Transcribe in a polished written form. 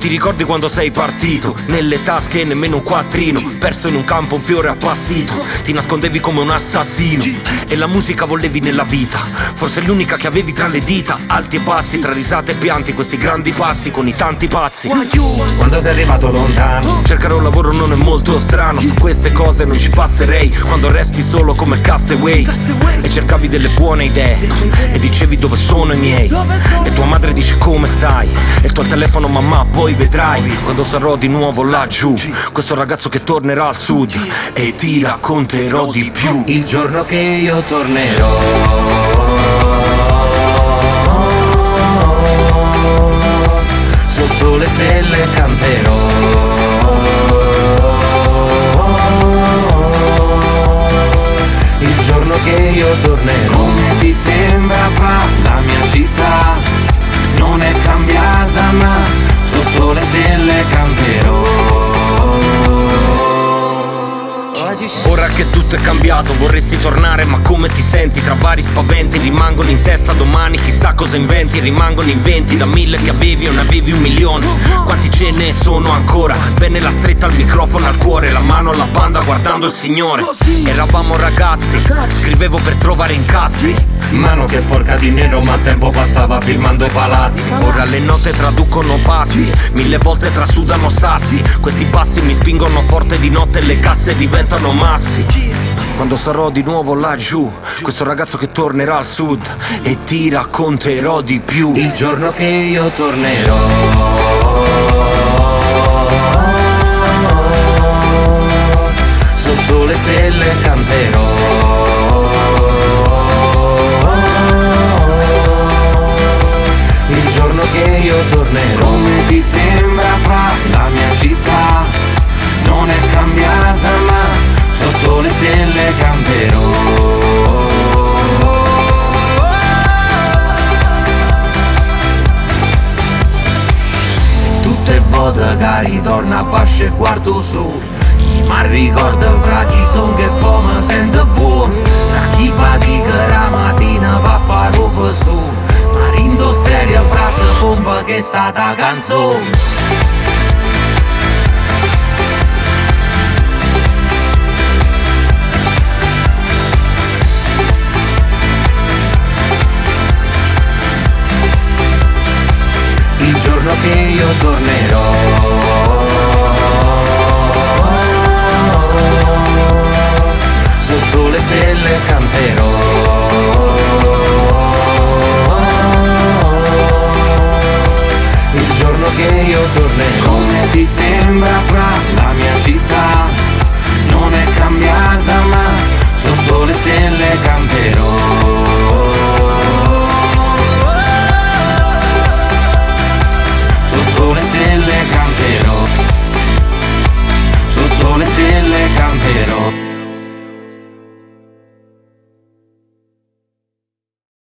ti ricordi quando sei partito? Nelle tasche nemmeno un quattrino, perso in un campo un fiore appassito. Ti nascondevi come un assassino e la musica volevi nella vita, forse l'unica che avevi tra le dita. Alti e bassi, tra risate e pianti, questi grandi passi con i tanti pazzi. Quando sei arrivato lontano, cercare un lavoro non è molto strano, su queste cose non ci passerei. Quando resti solo come castaway e cercavi delle buone idee e dicevi dove sono i miei, e tua madre dice come stai, e il tuo telefono mamma poi vedrai. Quando sarò di nuovo laggiù, questo ragazzo che tornerà al sud, e ti racconterò di più. il giorno che io tornerò, sotto le stelle canterò, il giorno che io tornerò. Come ti sembra fra la mia città? Non è cambiata ma sotto le stelle canterò. Ora che tutto è cambiato vorresti tornare, ma come ti senti? Tra vari spaventi rimangono in testa domani, chissà cosa inventi. Rimangono inventi da 1000 che avevi o ne avevi 1.000.000. Quanti ce ne sono ancora? Bene la stretta al microfono al cuore, la mano alla banda guardando il Signore. Eravamo ragazzi, scrivevo per trovare incastri, Mano che sporca di nero ma il tempo passava filmando palazzi. ora le note traducono passi, 1000 volte trasudano sassi. Questi passi mi spingono forte di notte e le casse diventano massi. Quando sarò di nuovo laggiù, questo ragazzo che tornerà al sud, e ti racconterò di più. Il giorno che io tornerò, sotto le stelle canterò, il giorno che io tornerò. Come ti sembra fra la mia città? Non è cambiata ma sotto le stelle canterò. Tutte volte che ritorno a pasce e guardo su, ma ricordo fra chi son che poi mi sento buono. Tra chi fatica la mattina papà roba su, ma rindo stereo frase pompa che è stata canzone. Il giorno che io tornerò, sotto le stelle canterò, il giorno che io tornerò. Come ti sembra fra la mia città? Non è cambiata ma sotto le stelle canterò.